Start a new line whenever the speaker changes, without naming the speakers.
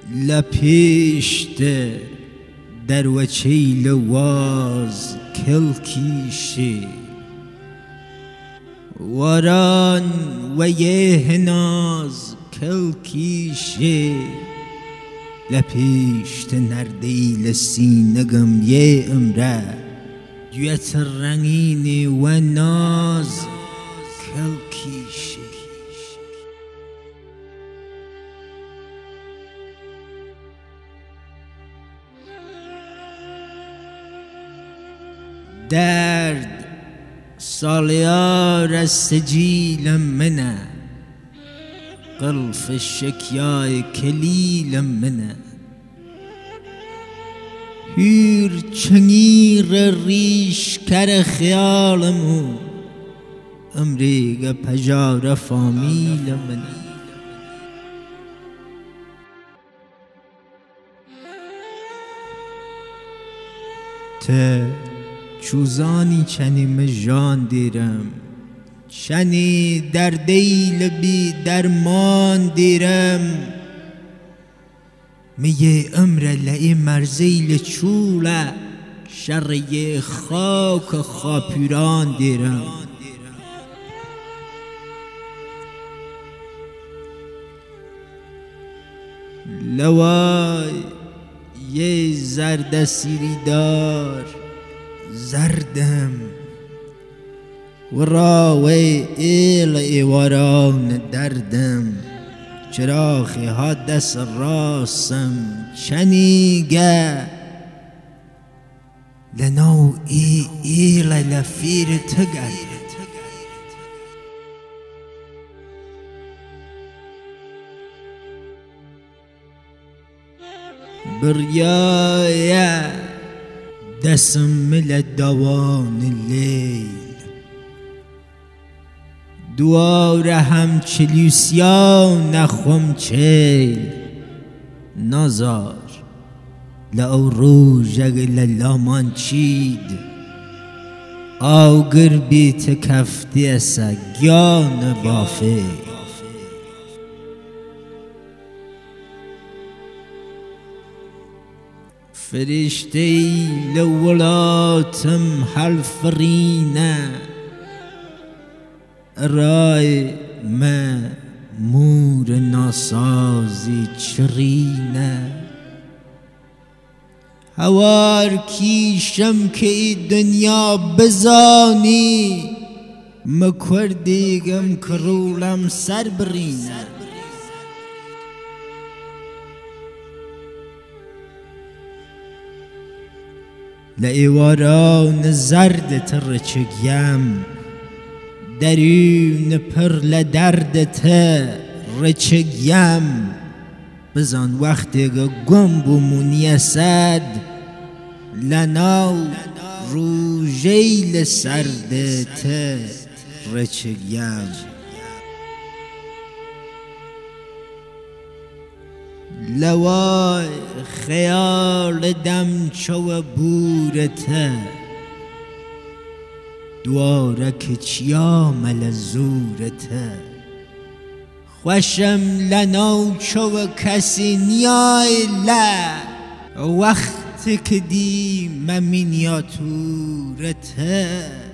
لپیشته در وچیل واز کلکیشی واران و یه هناز کلکیشی لپیشته نردیل سینگم یه امره دویت رنگینی و ناز کلکیشی درد سالیار از سجیلم منه قلف شکیای کلیلم منه هیر چنیر ریش کر خیالمو امریگ پجار فامیلم منه ته چوزانی چنی مجان دیرم چنی در دیل بی درمان دیرم میه امر لعی مرزیل چوله شر خاک خاپیران دیرم لوای یه زرد سیری دار زردم و راوی ایل ایواران دردم چراغی ها دست راسم چنیگه لنو ایل لفیر تگرد بریایه دسم مل دوان لیل دوار هم چلیسیان نخوم چیل نازار لعو روژگ للامان چید آگر بیت کفتی اسا گیان بافه فرشتهی لولاتم حلفرینه رای ما مور ناسازی چرینه هوار کیشم که ای دنیا بزانی مکردیگم کرولم سر برینه لایواران زرد ترچگیم درون پر لدردت رچگیم بزن وقتی گم بمونی سد لناو روژیل سردت رچگیم لوای خیال دم چو بورته دوارک چیامل زورته خوشم لنو چو کسی نیای وقت که دی ممینیاتورته